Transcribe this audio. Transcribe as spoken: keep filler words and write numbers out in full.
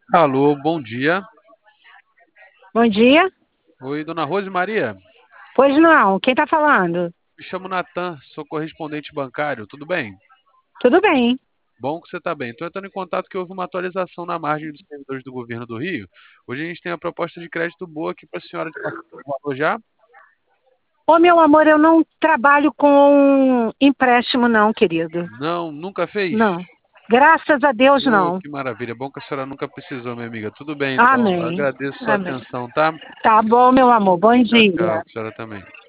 Alô, bom dia. Bom dia. Oi, dona Rose Maria. Pois não, quem está falando? Me chamo Natan, sou correspondente bancário, tudo bem? Tudo bem. Bom que você está bem. Estou entrando em contato que houve uma atualização na margem dos servidores do governo do Rio. Hoje a gente tem a proposta de crédito boa aqui para a senhora de passar o valor já. Ô, meu amor, eu não trabalho com empréstimo, não, querido. Não, nunca fez? Não. Graças a Deus, Oh, não. que maravilha. Bom que a senhora nunca precisou, minha amiga. Tudo bem, então. Amém. Agradeço sua Amém. atenção, tá? Tá bom, meu amor. Bom Tchau, tchau. dia. A senhora também.